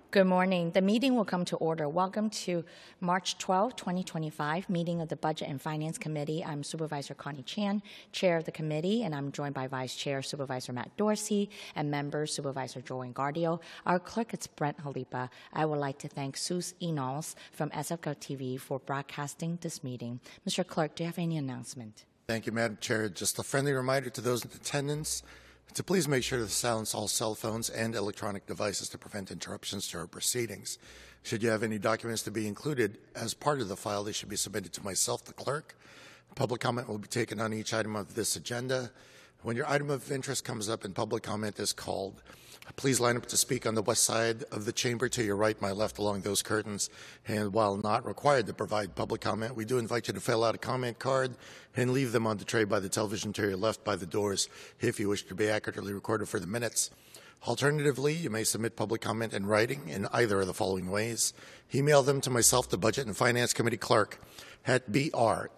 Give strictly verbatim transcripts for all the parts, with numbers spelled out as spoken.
Good morning. The meeting will come to order. Welcome to March twelfth, twenty twenty-five, meeting of the Budget and Finance Committee. I'm Supervisor Connie Chan, Chair of the committee, and I'm joined by Vice Chair Supervisor Matt Dorsey and members Supervisor Joel Engardio. Our clerk is Brent Halipa. I would like to thank Sue Enals from S F Gov T V for broadcasting this meeting. Mister Clerk, do you have any announcement? Thank you, Madam Chair. Just a friendly reminder to those in attendance to please make sure to silence all cell phones and electronic devices to prevent interruptions to our proceedings. Should you have any documents to be included as part of the file, they should be submitted to myself, the clerk. Public comment will be taken on each item of this agenda. When your item of interest comes up and public comment is called, please line up to speak on the west side of the chamber to your right, my left, along those curtains. And while not required to provide public comment, we do invite you to fill out a comment card and leave them on the tray by the television to your left by the doors if you wish to be accurately recorded for the minutes. Alternatively, you may submit public comment in writing in either of the following ways. Email them to myself, the Budget and Finance Committee Clerk, at brent.jalipa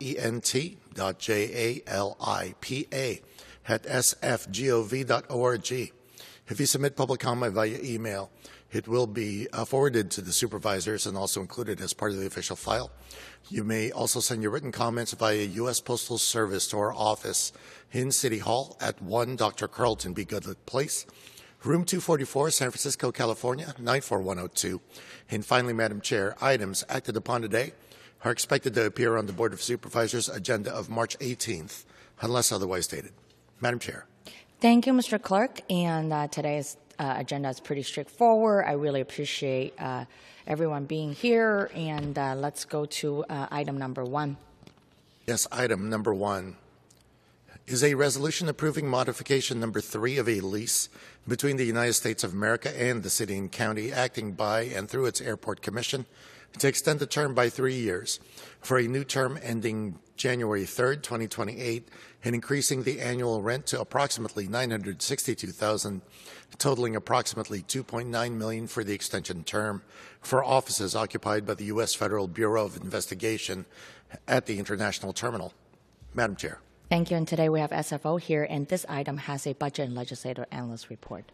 at s f gov dot org. If you submit public comment via email, it will be uh, forwarded to the supervisors and also included as part of the official file. You may also send your written comments via U S Postal Service to our office in City Hall at one Doctor Carlton B. Goodlett Place, Room two forty-four, San Francisco, California, nine four one oh two. And finally, Madam Chair, items acted upon today are expected to appear on the Board of Supervisors agenda of March eighteenth, unless otherwise stated. Madam Chair. Thank you, Mister Clerk. And uh, today's uh, agenda is pretty straightforward. I really appreciate uh, everyone being here. And uh, let's go to uh, item number one. Yes, item number one is a resolution approving modification number three of a lease between the United States of America and the City and County, acting by and through its Airport Commission, to extend the term by three years for a new term ending January third, twenty twenty-eight, and increasing the annual rent to approximately nine hundred sixty-two thousand dollars, totaling approximately two point nine million dollars for the extension term for offices occupied by the U S Federal Bureau of Investigation at the International Terminal. Madam Chair. Thank you. And today we have S F O here, and this item has a Budget and Legislative Analyst report.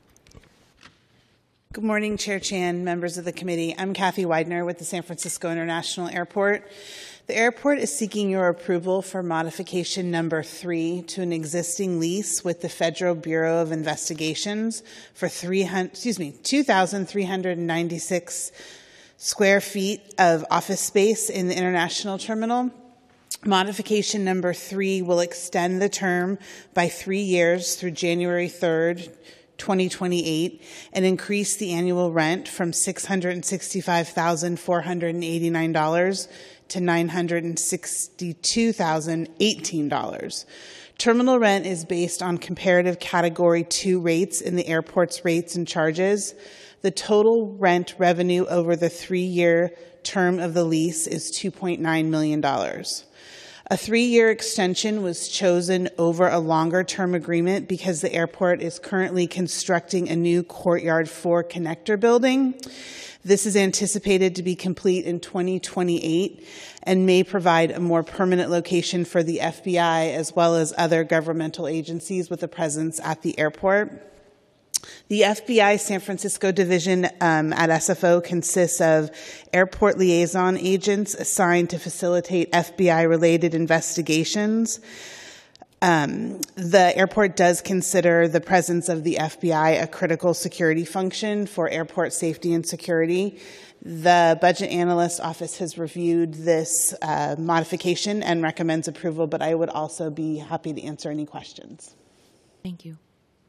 Good morning, Chair Chan, members of the committee. I'm Kathy Widener with the San Francisco International Airport. The airport is seeking your approval for modification number three to an existing lease with the Federal Bureau of Investigations for three hundred, excuse me, two thousand three hundred ninety-six square feet of office space in the International Terminal. Modification number three will extend the term by three years through January third, twenty twenty-eight, and increase the annual rent from six hundred sixty-five thousand four hundred eighty-nine dollars to nine hundred sixty-two thousand eighteen dollars. Terminal rent is based on comparative Category two rates in the airport's rates and charges. The total rent revenue over the three-year term of the lease is two point nine million dollars. A three-year extension was chosen over a longer-term agreement because the airport is currently constructing a new Courtyard four connector building. This is anticipated to be complete in twenty twenty-eight and may provide a more permanent location for the F B I as well as other governmental agencies with a presence at the airport. The F B I San Francisco division um, at S F O consists of airport liaison agents assigned to facilitate F B I-related investigations. Um, the airport does consider the presence of the F B I a critical security function for airport safety and security. The Budget Analyst Office has reviewed this uh, modification and recommends approval, but I would also be happy to answer any questions. Thank you.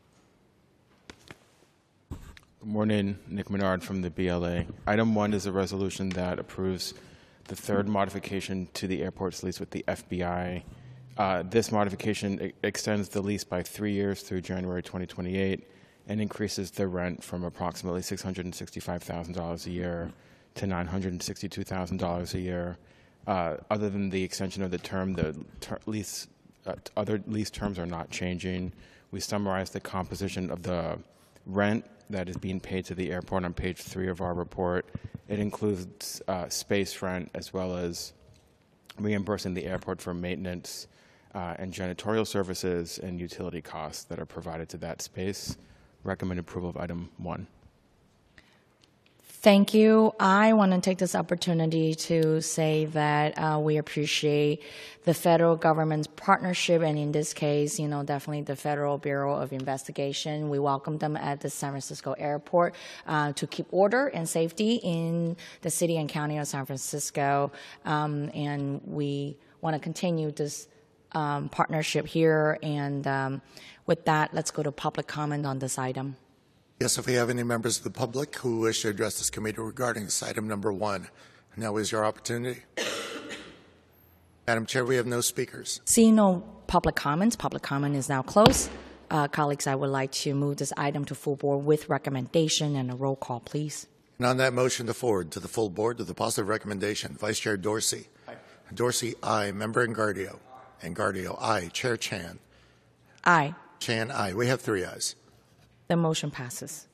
Good morning, Nick Menard from the B L A. Item one is a resolution that approves the third modification to the airport's lease with the F B I. Uh, this modification e extends the lease by three years through January twenty twenty-eight and increases the rent from approximately six hundred sixty-five thousand dollars a year to nine hundred sixty-two thousand dollars a year. Uh, other than the extension of the term, the ter lease, uh, other lease terms are not changing. We summarize the composition of the rent that is being paid to the airport on page three of our report. It includes uh, space rent as well as reimbursing the airport for maintenance uh, and janitorial services and utility costs that are provided to that space. Recommend approval of item one. Thank you. I want to take this opportunity to say that uh, we appreciate the federal government's partnership, and in this case, you know, definitely the Federal Bureau of Investigation. We welcome them at the San Francisco airport uh, to keep order and safety in the city and county of San Francisco, um, and we want to continue this um, partnership here. And um, with that, let's go to public comment on this item. Yes, if we have any members of the public who wish to address this committee regarding this item number one, now is your opportunity. Madam Chair, we have no speakers. Seeing no public comments, public comment is now closed. Uh, colleagues, I would like to move this item to full board with recommendation and a roll call, please. And on that motion to forward to the full board with the positive recommendation, Vice Chair Dorsey. Aye. Dorsey, aye. Member Engardio. Engardio, aye. Chair Chan. Aye. Chan, aye. We have three ayes. The motion passes.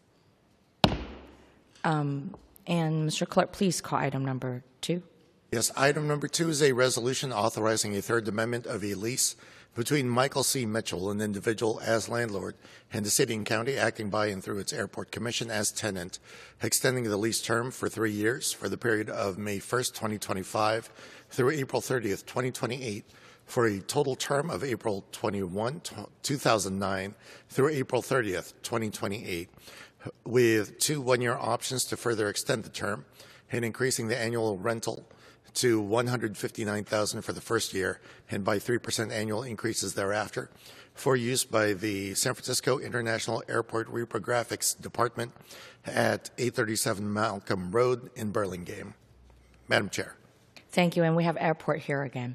Um, and Mister Clerk, please call item number two. Yes, item number two is a resolution authorizing a third amendment of a lease between Michael C. Mitchell, an individual as landlord, and the city and county acting by and through its airport commission as tenant, extending the lease term for three years for the period of May first, twenty twenty-five through April thirtieth, twenty twenty-eight, for a total term of April twenty-first, two thousand nine through April thirtieth, twenty twenty-eight, with two one-year options to further extend the term and increasing the annual rental to one hundred fifty-nine thousand dollars for the first year and by three percent annual increases thereafter for use by the San Francisco International Airport Reprographics Department at eight thirty-seven Malcolm Road in Burlingame. Madam Chair. Thank you, and we have airport here again.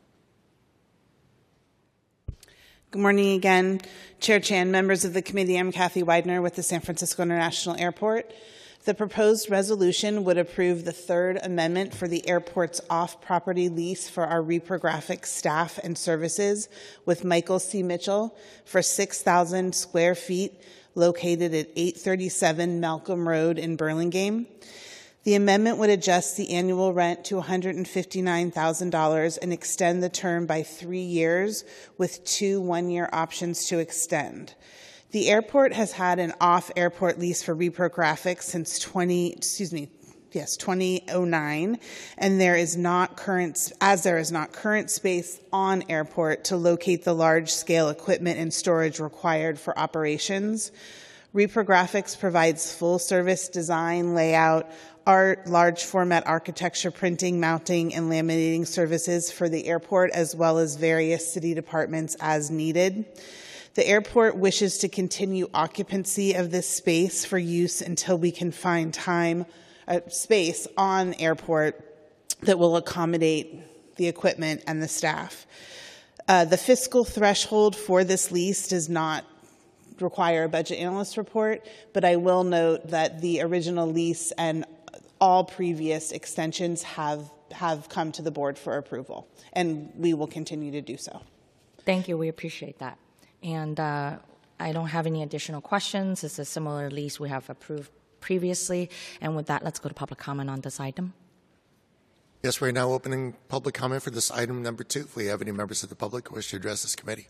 Good morning again, Chair Chan, members of the committee. I'm Kathy Widener with the San Francisco International Airport. The proposed resolution would approve the third amendment for the airport's off-property lease for our reprographic staff and services with Michael C. Mitchell for six thousand square feet located at eight thirty-seven Malcolm Road in Burlingame. The amendment would adjust the annual rent to one hundred fifty-nine thousand dollars and extend the term by three years with two one-year options to extend. The airport has had an off-airport lease for reprographics since twenty, excuse me, yes, twenty oh nine, and there is not current, as there is not current space on airport to locate the large-scale equipment and storage required for operations. Reprographics provides full-service design, layout, art, large format architecture, printing, mounting, and laminating services for the airport, as well as various city departments as needed. The airport wishes to continue occupancy of this space for use until we can find time, uh, space on airport that will accommodate the equipment and the staff. Uh, the fiscal threshold for this lease does not require a budget analyst report, but I will note that the original lease and all previous extensions have, have come to the board for approval, and we will continue to do so. Thank you. We appreciate that. And uh, I don't have any additional questions. It's a similar lease we have approved previously. And with that, let's go to public comment on this item. Yes, we're now opening public comment for this item number two. If we have any members of the public who wish to address this committee.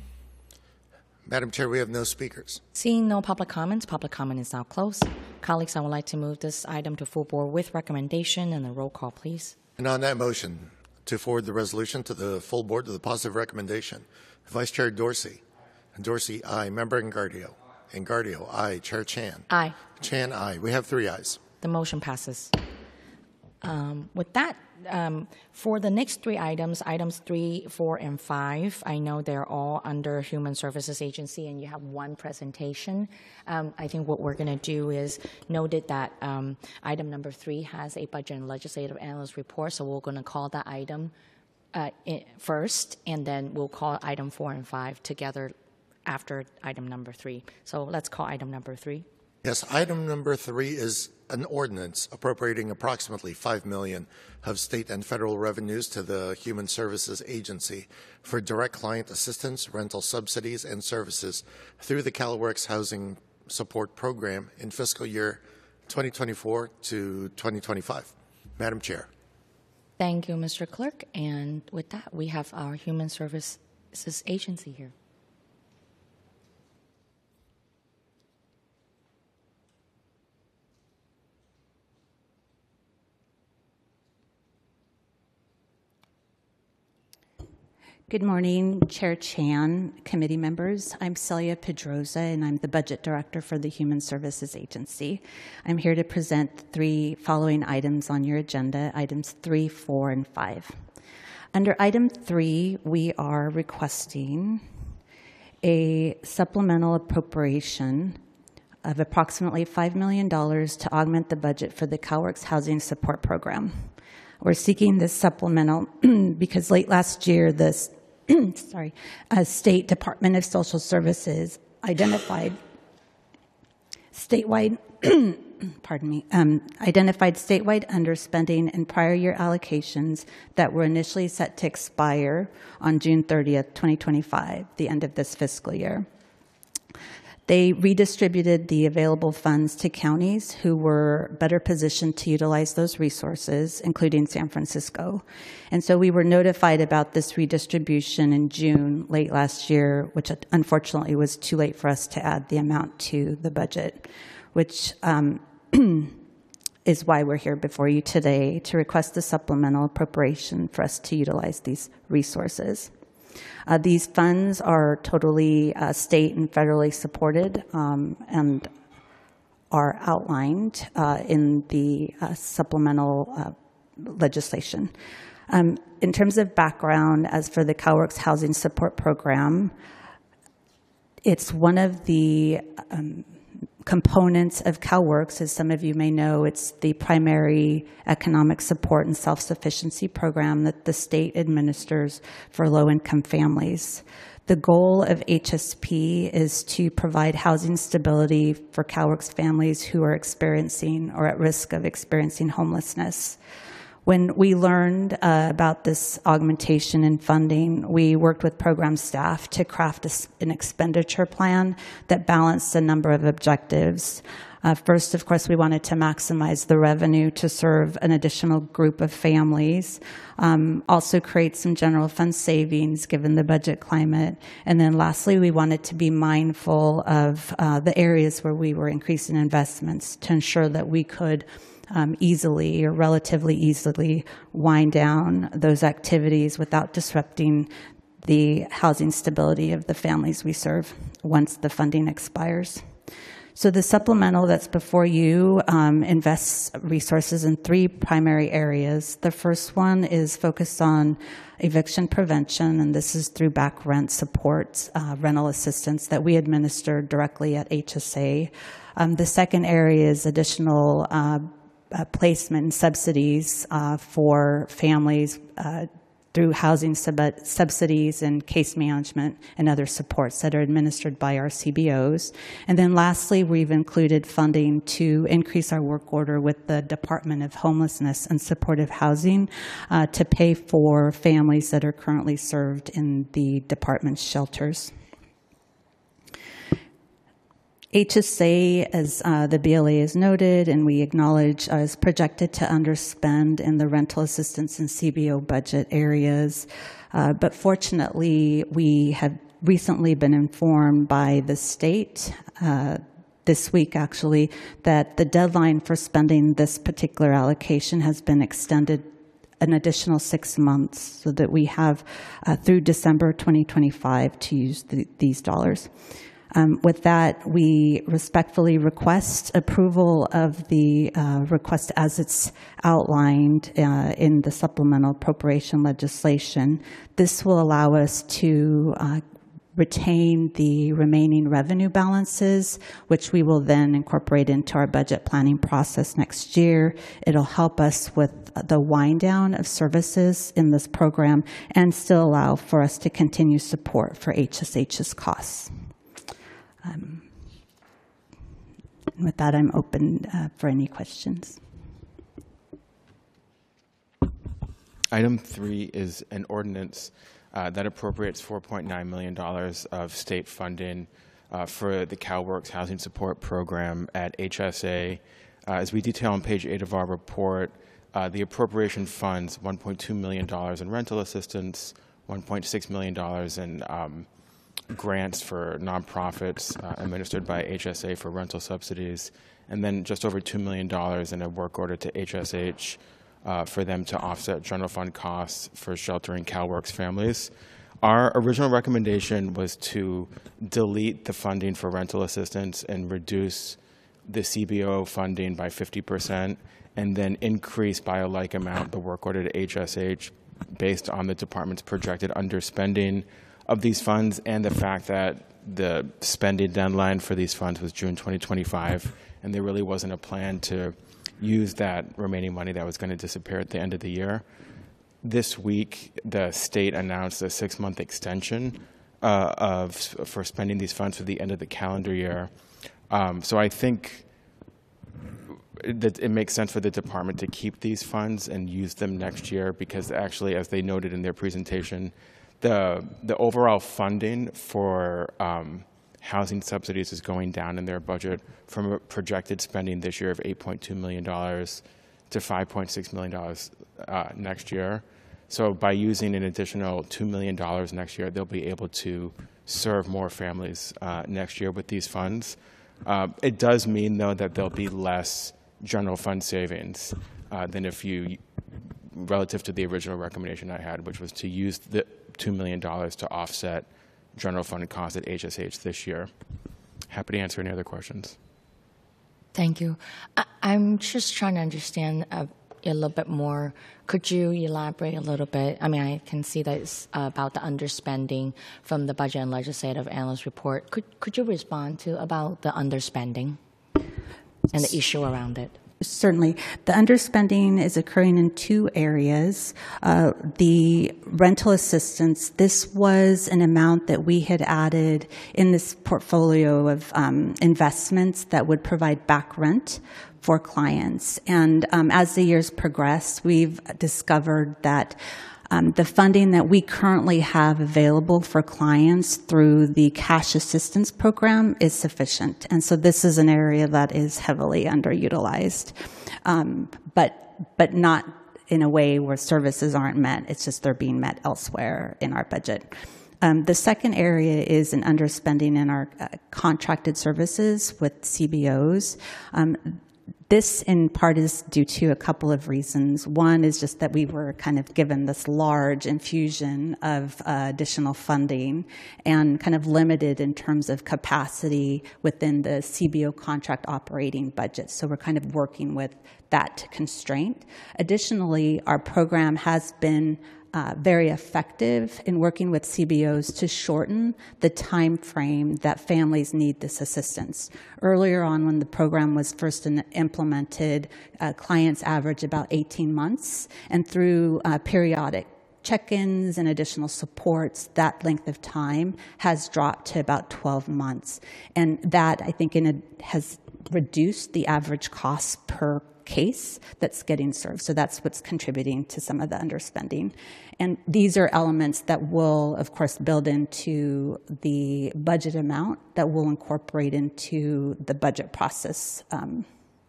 Madam Chair, we have no speakers. Seeing no public comments, public comment is now closed. Colleagues, I would like to move this item to full board with recommendation and a roll call, please. And on that motion, to forward the resolution to the full board with a positive recommendation, Vice Chair Dorsey. Dorsey, aye. Member Engardio. Engardio, aye. Chair Chan. Aye. Chan, aye. We have three ayes. The motion passes. Um, with that, um, for the next three items, items three, four, and five, I know they're all under Human Services Agency, and you have one presentation. Um, I think what we're going to do is noted that um, item number three has a budget and legislative analyst report, so we're going to call that item uh, first, and then we'll call item four and five together after item number three. So let's call item number three. Yes, item number three is an ordinance appropriating approximately five million dollars of state and federal revenues to the Human Services Agency for direct client assistance, rental subsidies, and services through the CalWorks Housing Support Program in fiscal year twenty twenty-four to twenty twenty-five. Madam Chair. Thank you, Mister Clerk. And with that, we have our Human Services Agency here. Good morning, Chair Chan, committee members. I'm Celia Pedroza, and I'm the Budget Director for the Human Services Agency. I'm here to present three following items on your agenda, items three, four, and five. Under item three, we are requesting a supplemental appropriation of approximately five million dollars to augment the budget for the CalWORKs Housing Support Program. We're seeking this supplemental because late last year, the sorry, uh, State Department of Social Services identified statewide, pardon me, um, identified statewide underspending in prior year allocations that were initially set to expire on June thirtieth, twenty twenty-five, the end of this fiscal year. They redistributed the available funds to counties who were better positioned to utilize those resources, including San Francisco. And so we were notified about this redistribution in June, late last year, which unfortunately was too late for us to add the amount to the budget, which um, is why we're here before you today to request a supplemental appropriation for us to utilize these resources. Uh, these funds are totally uh, state and federally supported um, and are outlined uh, in the uh, supplemental uh, legislation. Um, in terms of background, as for the CalWORKs Housing Support Program, it's one of the um, components of CalWORKs. As some of you may know, it's the primary economic support and self-sufficiency program that the state administers for low-income families. The goal of H S P is to provide housing stability for CalWORKs families who are experiencing or at risk of experiencing homelessness. When we learned uh, about this augmentation in funding, we worked with program staff to craft a, an expenditure plan that balanced a number of objectives. Uh, first, of course, we wanted to maximize the revenue to serve an additional group of families, um, also create some general fund savings given the budget climate. And then lastly, we wanted to be mindful of uh, the areas where we were increasing investments to ensure that we could Um, easily or relatively easily wind down those activities without disrupting the housing stability of the families we serve once the funding expires. So the supplemental that's before you um, invests resources in three primary areas. The first one is focused on eviction prevention, and this is through back rent support, uh, rental assistance that we administer directly at H S A. Um, the second area is additional uh, Uh, placement and subsidies uh, for families uh, through housing sub- subsidies and case management and other supports that are administered by our C B Os. And then lastly, we've included funding to increase our work order with the Department of Homelessness and Supportive Housing uh, to pay for families that are currently served in the department's shelters. H S A, as uh, the B L A has noted, and we acknowledge, uh, is projected to underspend in the rental assistance and C B O budget areas. Uh, but fortunately, we have recently been informed by the state, uh, this week actually, that the deadline for spending this particular allocation has been extended an additional six months so that we have uh, through December twenty twenty-five to use the, these dollars. Um, with that, we respectfully request approval of the uh, request as it's outlined uh, in the supplemental appropriation legislation. This will allow us to uh, retain the remaining revenue balances, which we will then incorporate into our budget planning process next year. It'll help us with the wind down of services in this program and still allow for us to continue support for H S H's costs. Um, with that, I'm open uh, for any questions. Item three is an ordinance uh, that appropriates four point nine million dollars of state funding uh, for the CalWORKs Housing Support Program at H S A. Uh, as we detail on page eight of our report, uh, the appropriation funds one point two million dollars in rental assistance, one point six million dollars in um, grants for nonprofits uh, administered by H S A for rental subsidies, and then just over two million dollars in a work order to H S H uh, for them to offset general fund costs for sheltering CalWORKs families. Our original recommendation was to delete the funding for rental assistance and reduce the C B O funding by fifty percent, and then increase by a like amount the work order to H S H based on the department's projected underspending of these funds and the fact that the spending deadline for these funds was June twenty twenty-five, and there really wasn't a plan to use that remaining money that was going to disappear at the end of the year. This week, the state announced a six-month extension uh, of for spending these funds for the end of the calendar year. Um, so I think that it makes sense for the department to keep these funds and use them next year because actually, as they noted in their presentation, the the overall funding for um, housing subsidies is going down in their budget from a projected spending this year of eight point two million dollars to five point six million dollars uh, next year. So by using an additional two million dollars next year, they'll be able to serve more families uh, next year with these funds. Uh, it does mean, though, that there'll be less general fund savings uh, than if you, relative to the original recommendation I had, which was to use the two million dollars to offset general fund costs at H S H this year. Happy to answer any other questions. Thank you. I, I'm just trying to understand a, a little bit more. Could you elaborate a little bit? I mean, I can see that it's uh, about the underspending from the Budget and Legislative Analyst Report. Could, could you respond to about the underspending and the issue around it? Certainly. The underspending is occurring in two areas. Uh, the rental assistance, this was an amount that we had added in this portfolio of um, investments that would provide back rent for clients. And um, as the years progressed, we've discovered that Um, the funding that we currently have available for clients through the cash assistance program is sufficient. And so this is an area that is heavily underutilized, um, but, but not in a way where services aren't met. It's just they're being met elsewhere in our budget. Um, the second area is an underspending in our uh, contracted services with C B Os. Um, This, in part, is due to a couple of reasons. One is just that we were kind of given this large infusion of uh, additional funding and kind of limited in terms of capacity within the C B O contract operating budget. So we're kind of working with that constraint. Additionally, our program has been Uh, very effective in working with C B Os to shorten the time frame that families need this assistance. Earlier on, when the program was first in, implemented, uh, clients average about eighteen months, and through uh, periodic check-ins and additional supports, that length of time has dropped to about twelve months. And that, I think, in a, has reduced the average cost per case that's getting served. So that's what's contributing to some of the underspending. And these are elements that will, of course, build into the budget amount that will incorporate into the budget process um,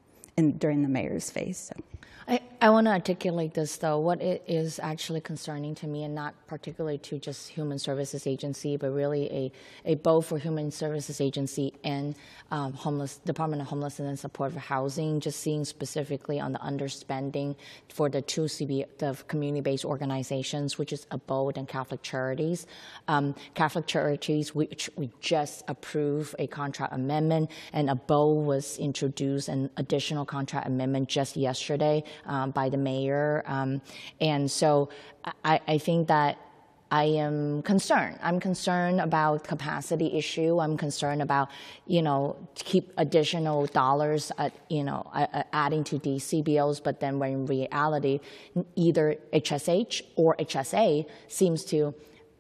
in, during the mayor's phase. So. I, I want to articulate this, though. What it is actually concerning to me, and not particularly to just Human Services Agency, but really a, a both for Human Services Agency and um, homeless Department of Homelessness and Support for Housing, just seeing specifically on the underspending for the two C B, the community-based organizations, which is ABODE and Catholic Charities. Um, Catholic Charities, which we just approved a contract amendment, and ABODE was introduced an additional contract amendment just yesterday. Um, by the mayor. Um, and so I, I think that I am concerned. I'm concerned about capacity issue. I'm concerned about, you know, to keep additional dollars, at, you know, uh, adding to these C B Os, but then when in reality, either H S H or H S A seems to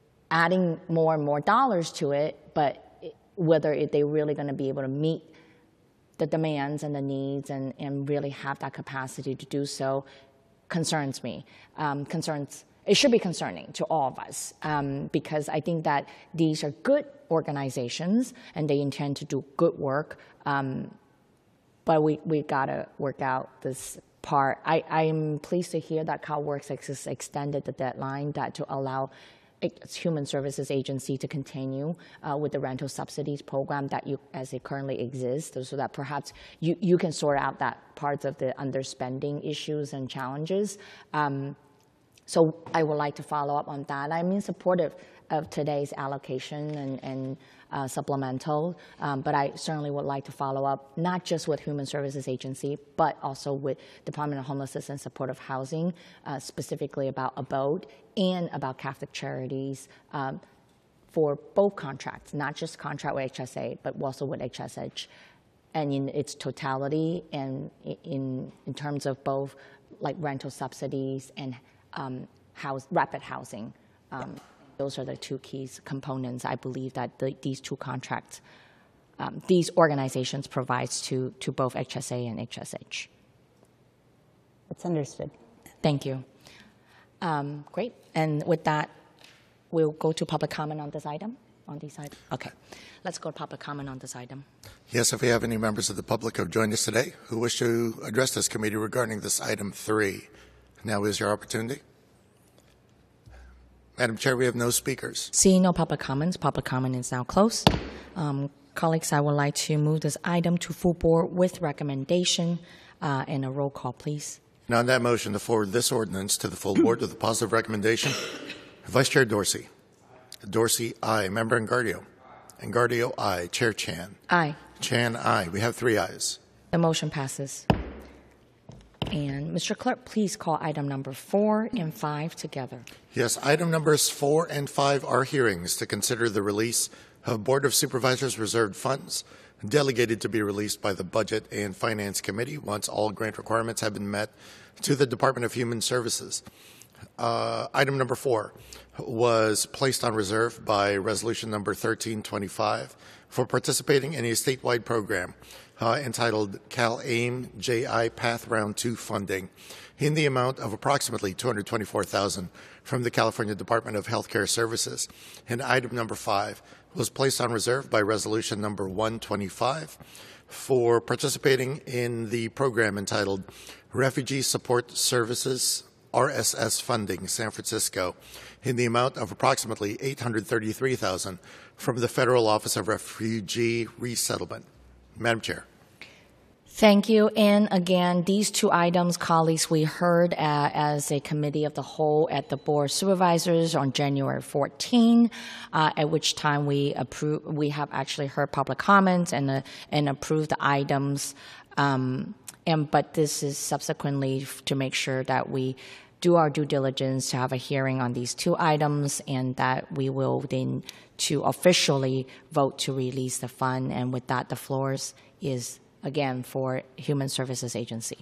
adding more and more dollars to it, but whether it, they're really going to be able to meet the demands and the needs and, and really have that capacity to do so concerns me. Um, concerns, it should be concerning to all of us um, because I think that these are good organizations and they intend to do good work, um, but we, we gotta work out this part. I, I'm pleased to hear that CalWORKS has extended the deadline that to allow Human Services Agency to continue uh, with the rental subsidies program that you, as it currently exists, so that perhaps you, you can sort out that parts of the underspending issues and challenges. Um, so I would like to follow up on that. I'm in supportive of today's allocation and, and uh, supplemental, um, but I certainly would like to follow up, not just with Human Services Agency, but also with Department of Homelessness and Supportive Housing, uh, specifically about Abode and about Catholic Charities, um, for both contracts, not just contract with H S A, but also with H S H, and in its totality, and in in terms of both like rental subsidies and um, house rapid housing. Um, those are the two key components I believe that the, these two contracts, um, these organizations provides to to both H S A and H S H. It's understood. Thank you. Um, great, and with that, we'll go to public comment on this item, on these items. Okay, let's go to public comment on this item. Yes, if we have any members of the public who have joined us today who wish to address this committee regarding this item three, now is your opportunity. Madam Chair, we have no speakers. Seeing no public comments, public comment is now closed. Um, colleagues, I would like to move this item to full board with recommendation uh, and a roll call, please. Now, on that motion to forward this ordinance to the full board with a positive recommendation, Vice Chair Dorsey. Dorsey, aye. Member Engardio. Engardio, aye. Chair Chan. Aye. Chan, aye. We have three ayes. The motion passes. And Mister Clerk, please call item number four and five together. Yes, item numbers four and five are hearings to consider the release of Board of Supervisors reserved funds delegated to be released by the Budget and Finance Committee once all grant requirements have been met to the Department of Human Services. Uh, item number four was placed on reserve by resolution number thirteen twenty-five for participating in a statewide program uh, entitled CalAIM J I Path Round two funding in the amount of approximately two hundred twenty-four thousand dollars from the California Department of Healthcare Services. And item number five was placed on reserve by resolution number one twenty-five for participating in the program entitled Refugee Support Services R S S funding, San Francisco, in the amount of approximately eight hundred thirty-three thousand dollars from the Federal Office of Refugee Resettlement. Madam Chair. Thank you. And again, these two items, colleagues, we heard uh, as a committee of the whole at the Board of Supervisors on January fourteenth, uh, at which time we approve, we have actually heard public comments and uh, and approved the items. Um, and but this is subsequently to make sure that we do our due diligence to have a hearing on these two items, and that we will then to officially vote to release the fund. And with that, the floors is again for Human Services Agency.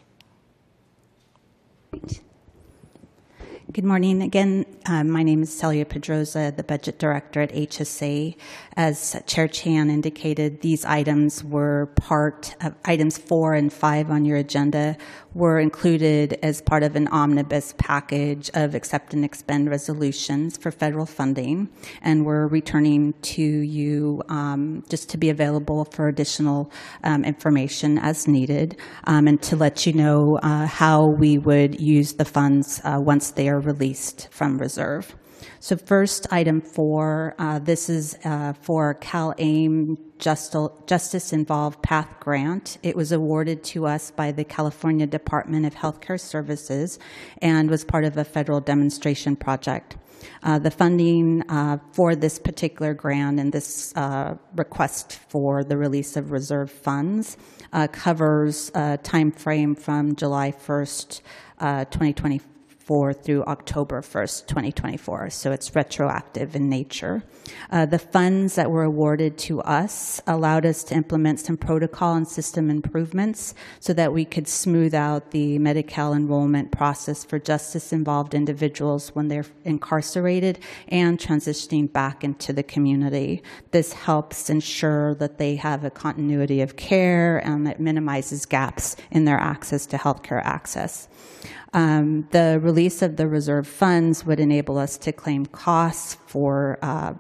Good morning. Again, uh, my name is Celia Pedroza, the Budget Director at H S A. As Chair Chan indicated, these items were part of items four and five on your agenda were included as part of an omnibus package of accept and expend resolutions for federal funding, and we're returning to you um, just to be available for additional um, information as needed, um, and to let you know uh, how we would use the funds uh, once they are released from reserve. So first, item four, uh, this is uh, for CalAIM Justice Involved Path Grant. It was awarded to us by the California Department of Healthcare Services and was part of a federal demonstration project. Uh, the funding uh, for this particular grant and this uh, request for the release of reserve funds uh, covers a time frame from July first, uh, twenty twenty-four through October first, twenty twenty-four, so it's retroactive in nature. Uh, the funds that were awarded to us allowed us to implement some protocol and system improvements so that we could smooth out the Medi-Cal enrollment process for justice-involved individuals when they're incarcerated and transitioning back into the community. This helps ensure that they have a continuity of care, and it minimizes gaps in their access to healthcare access. Um, the release of the reserve funds would enable us to claim costs for uh,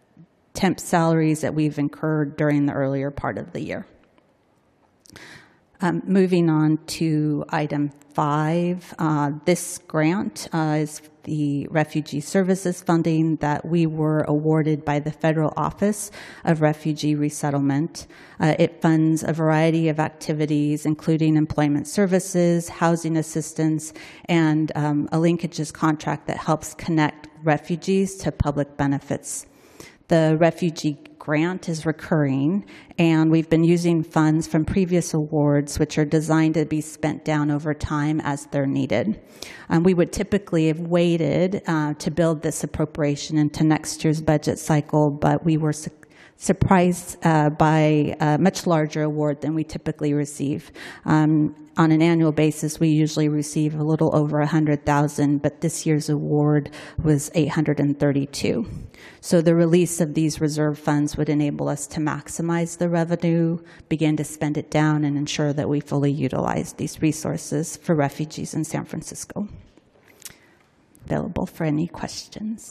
temp salaries that we've incurred during the earlier part of the year. Um, moving on to item five, uh, this grant uh, is the Refugee Services funding that we were awarded by the Federal Office of Refugee Resettlement. Uh, it funds a variety of activities, including employment services, housing assistance, and um, a linkages contract that helps connect refugees to public benefits. The refugee grant is recurring, and we've been using funds from previous awards, which are designed to be spent down over time as they're needed. Um, we would typically have waited uh, to build this appropriation into next year's budget cycle, but we were su surprised uh, by a much larger award than we typically receive. Um, on an annual basis, we usually receive a little over one hundred thousand dollars, but this year's award was eight hundred thirty-two. So the release of these reserve funds would enable us to maximize the revenue, begin to spend it down, and ensure that we fully utilize these resources for refugees in San Francisco. Available for any questions.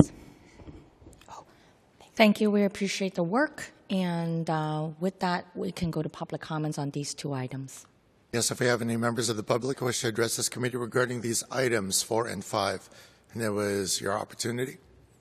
Thank you. We appreciate the work. And uh, with that, we can go to public comments on these two items. Yes, if we have any members of the public who wish to address this committee regarding these items four and five, and that was your opportunity.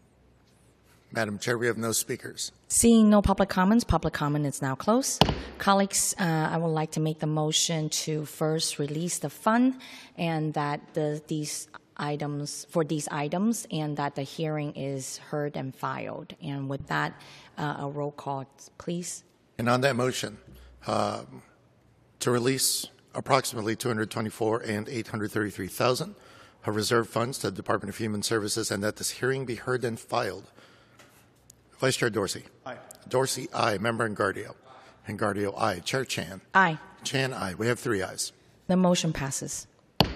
Madam Chair, we have no speakers. Seeing no public comments, public comment is now closed. Colleagues, uh, I would like to make the motion to first release the fund and that the, these items, for these items, and that the hearing is heard and filed. And with that, uh, a roll call, please. And on that motion, uh, to release approximately two hundred twenty-four and eight hundred thirty-three thousand of reserve funds to the Department of Human Services, and that this hearing be heard and filed. Vice Chair Dorsey. Aye. Dorsey, aye. Member Engardio. Engardio, aye. Chair Chan. Aye. Chan, aye. We have three ayes. The motion passes.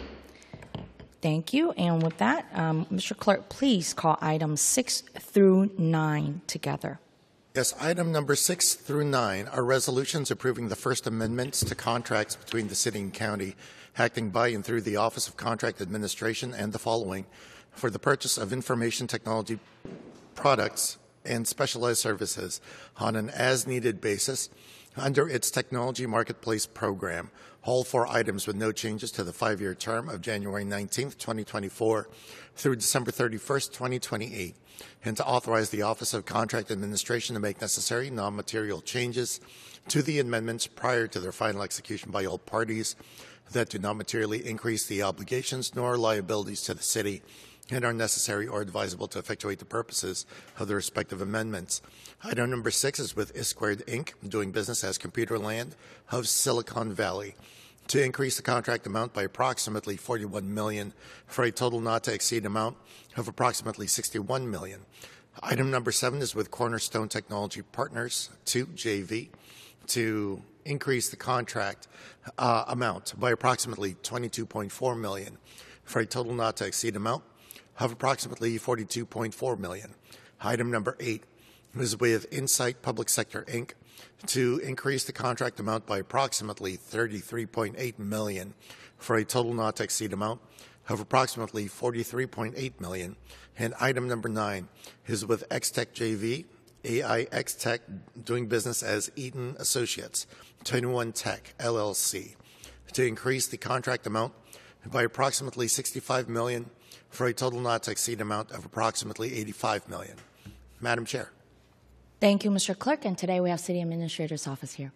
Thank you. And with that, um, Mister Clerk, please call items six through nine together. Yes, item number six through nine are resolutions approving the first amendments to contracts between the city and county, acting by and through the Office of Contract Administration and the following for the purchase of information technology products and specialized services on an as-needed basis under its Technology Marketplace program. All four items with no changes to the five-year term of January nineteenth, twenty twenty-four through December thirty-first, twenty twenty-eight, and to authorize the Office of Contract Administration to make necessary non-material changes to the amendments prior to their final execution by all parties that do not materially increase the obligations nor liabilities to the city and are necessary or advisable to effectuate the purposes of the respective amendments. Item number six is with I Squared Incorporated, doing business as Computerland of Silicon Valley, to increase the contract amount by approximately forty-one million dollars for a total not to exceed amount of approximately sixty-one million dollars. Item number seven is with Cornerstone Technology Partners, two J V, to increase the contract uh, amount by approximately twenty-two point four million dollars for a total not to exceed amount of approximately forty-two point four million dollars. Item number eight is with Insight Public Sector Incorporated to increase the contract amount by approximately thirty-three point eight million dollars for a total not to exceed amount of approximately forty-three point eight million dollars. And item number nine is with X-Tech J V, A I X Tech, doing business as Eaton Associates, twenty-one Tech, L L C, to increase the contract amount by approximately sixty-five million dollars for a total not to exceed amount of approximately eighty-five million dollars. Madam Chair. Thank you, Mister Clerk. And today we have City Administrator's Office here.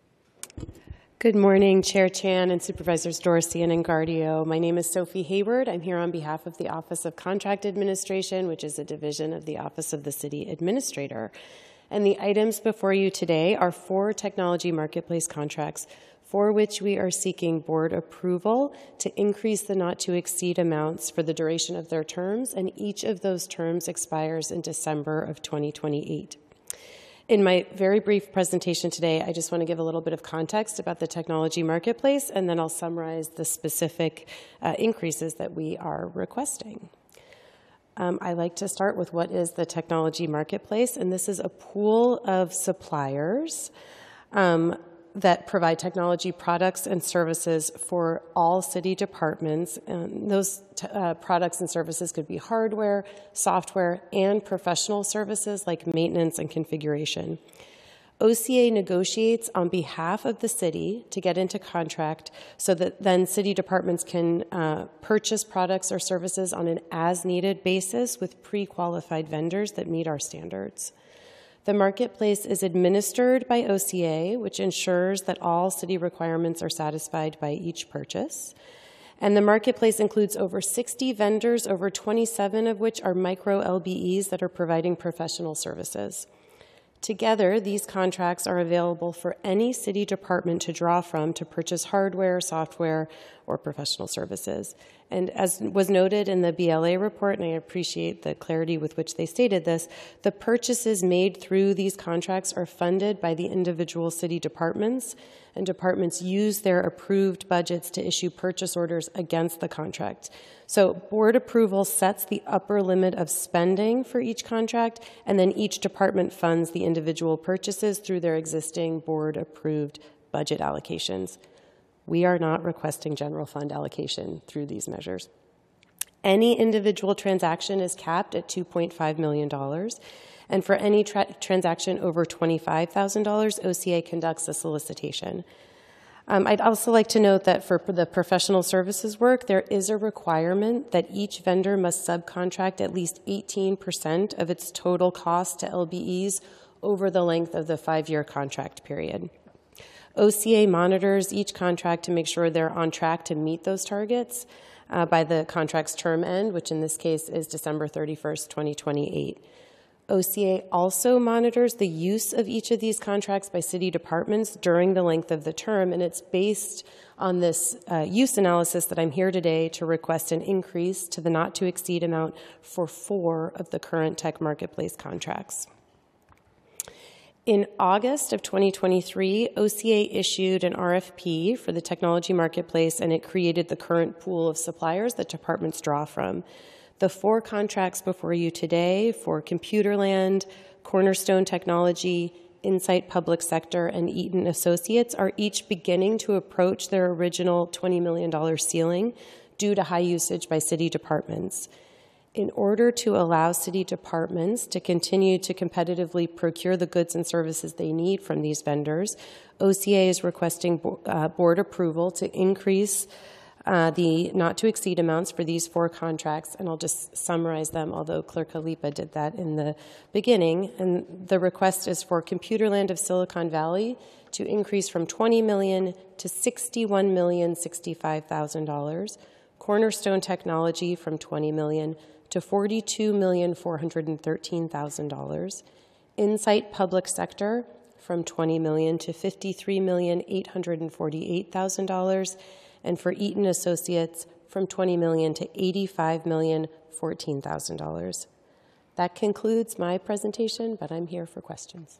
Good morning, Chair Chan and Supervisors Dorsey and Engardio. My name is Sophie Hayward. I'm here on behalf of the Office of Contract Administration, which is a division of the Office of the City Administrator. And the items before you today are four technology marketplace contracts for which we are seeking board approval to increase the not-to-exceed amounts for the duration of their terms, and each of those terms expires in December of twenty twenty-eight. In my very brief presentation today, I just want to give a little bit of context about the technology marketplace, and then I'll summarize the specific uh, increases that we are requesting. Um, I like to start with what is the technology marketplace, and this is a pool of suppliers um, that provide technology products and services for all city departments. And those t uh, products and services could be hardware, software, and professional services like maintenance and configuration. O C A negotiates on behalf of the city to get into contract so that then city departments can uh, purchase products or services on an as-needed basis with pre-qualified vendors that meet our standards. The marketplace is administered by O C A, which ensures that all city requirements are satisfied by each purchase. And the marketplace includes over sixty vendors, over twenty-seven of which are micro L B Es that are providing professional services. Together, these contracts are available for any city department to draw from to purchase hardware, software, or professional services. And as was noted in the B L A report, and I appreciate the clarity with which they stated this, the purchases made through these contracts are funded by the individual city departments, and departments use their approved budgets to issue purchase orders against the contract. So board approval sets the upper limit of spending for each contract, and then each department funds the individual purchases through their existing board-approved budget allocations. We are not requesting general fund allocation through these measures. Any individual transaction is capped at two point five million dollars, and for any tra transaction over twenty-five thousand dollars, O C A conducts a solicitation. Um, I'd also like to note that for the professional services work, there is a requirement that each vendor must subcontract at least eighteen percent of its total cost to L B Es over the length of the five-year contract period. O C A monitors each contract to make sure they're on track to meet those targets uh, by the contract's term end, which in this case is December thirty-first, twenty twenty-eight. O C A also monitors the use of each of these contracts by city departments during the length of the term, and it's based on this uh, use analysis that I'm here today to request an increase to the not-to-exceed amount for four of the current tech marketplace contracts. In August of twenty twenty-three, O C A issued an R F P for the technology marketplace, and it created the current pool of suppliers that departments draw from. The four contracts before you today for Computerland, Cornerstone Technology, Insight Public Sector, and Eaton Associates are each beginning to approach their original twenty million dollar ceiling due to high usage by city departments. In order to allow city departments to continue to competitively procure the goods and services they need from these vendors, O C A is requesting bo uh, board approval to increase uh, the not-to-exceed amounts for these four contracts, and I'll just summarize them, although Clerk Alipa did that in the beginning. And the request is for Computerland of Silicon Valley to increase from twenty million dollars to sixty-one million sixty-five thousand dollars, Cornerstone Technology from twenty million dollars to forty-two million four hundred thirteen thousand dollars, Insight Public Sector from twenty million dollars to fifty-three million eight hundred forty-eight thousand dollars, and for Eaton Associates from twenty million dollars to eighty-five million fourteen thousand dollars. That concludes my presentation, but I'm here for questions.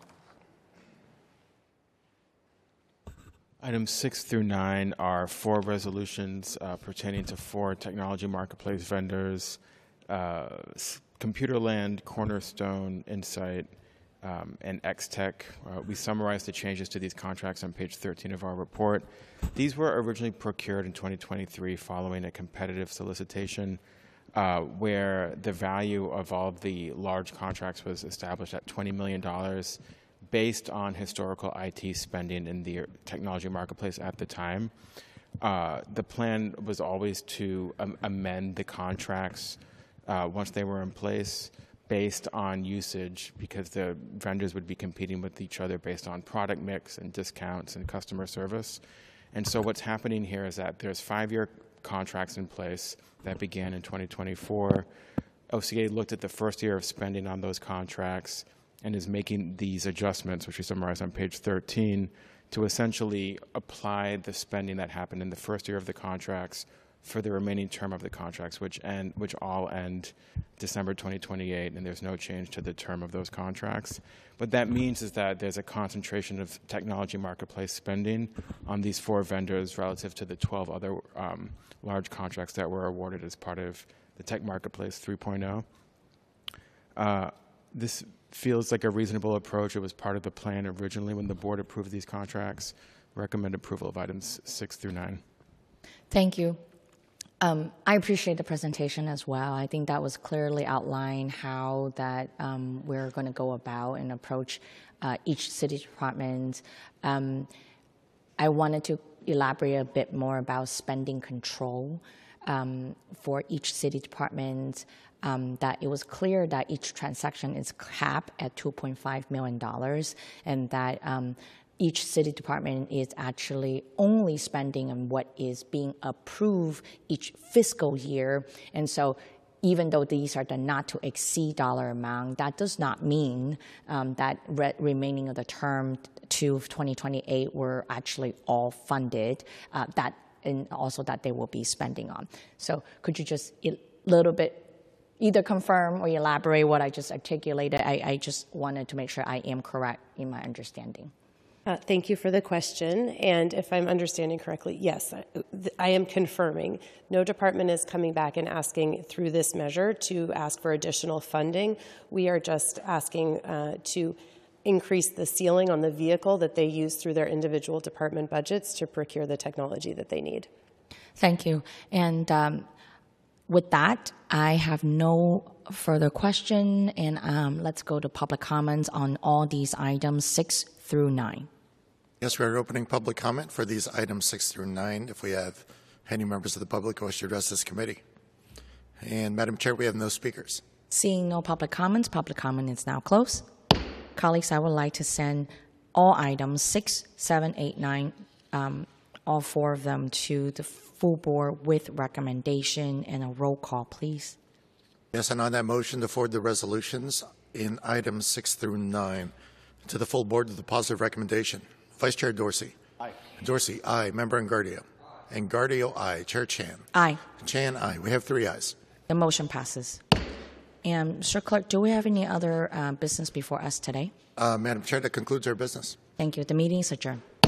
Items six through nine are four resolutions uh, pertaining to four technology marketplace vendors: uh, Computerland, Cornerstone, Insight, um, and X-Tech. Uh, we summarized the changes to these contracts on page thirteen of our report. These were originally procured in twenty twenty-three following a competitive solicitation uh, where the value of all of the large contracts was established at twenty million dollars. Based on historical I T spending in the technology marketplace at the time. Uh, the plan was always to um, amend the contracts uh, once they were in place based on usage, because the vendors would be competing with each other based on product mix and discounts and customer service. And so what's happening here is that there's five-year contracts in place that began in twenty twenty-four. O C A looked at the first year of spending on those contracts and is making these adjustments, which we summarize on page thirteen, to essentially apply the spending that happened in the first year of the contracts for the remaining term of the contracts, which end, which all end December twenty twenty-eight, and there's no change to the term of those contracts. What that means is that there's a concentration of technology marketplace spending on these four vendors relative to the twelve other um, large contracts that were awarded as part of the Tech Marketplace three point oh. Uh, this feels like a reasonable approach. It was part of the plan originally when the board approved these contracts. Recommend approval of items six through nine. Thank you. Um, I appreciate the presentation as well. I think that was clearly outlined how that um, we're going to go about and approach uh, each city department. Um, I wanted to elaborate a bit more about spending control um, for each city department. Um, that it was clear that each transaction is capped at two point five million dollars, and that um, each city department is actually only spending on what is being approved each fiscal year. And so even though these are the not to exceed dollar amount, that does not mean um, that re remaining of the term to twenty twenty-eight were actually all funded, uh, that and also that they will be spending on. So could you just a little bit either confirm or elaborate what I just articulated? I, I just wanted to make sure I am correct in my understanding. Uh, thank you for the question. And if I'm understanding correctly, yes, I, I am confirming. No department is coming back and asking through this measure to ask for additional funding. We are just asking uh, to increase the ceiling on the vehicle that they use through their individual department budgets to procure the technology that they need. Thank you. And um, with that, I have no further question, and um, let's go to public comments on all these items six through nine. Yes, we are opening public comment for these items six through nine. If we have any members of the public who wish to address this committee. And Madam Chair, we have no speakers. Seeing no public comments, public comment is now closed. Colleagues, I would like to send all items six, seven, eight, nine, um, all four of them to the full board with recommendation and a roll call, please. Yes, and on that motion to forward the resolutions in items six through nine to the full board with a positive recommendation. Vice Chair Dorsey. Aye. Dorsey, aye. Member Engardio. Engardio, aye. Chair Chan. Aye. Chan, aye. We have three ayes. The motion passes. And, Mister Clerk, do we have any other uh, business before us today? Uh, Madam Chair, that concludes our business. Thank you. The meeting is adjourned.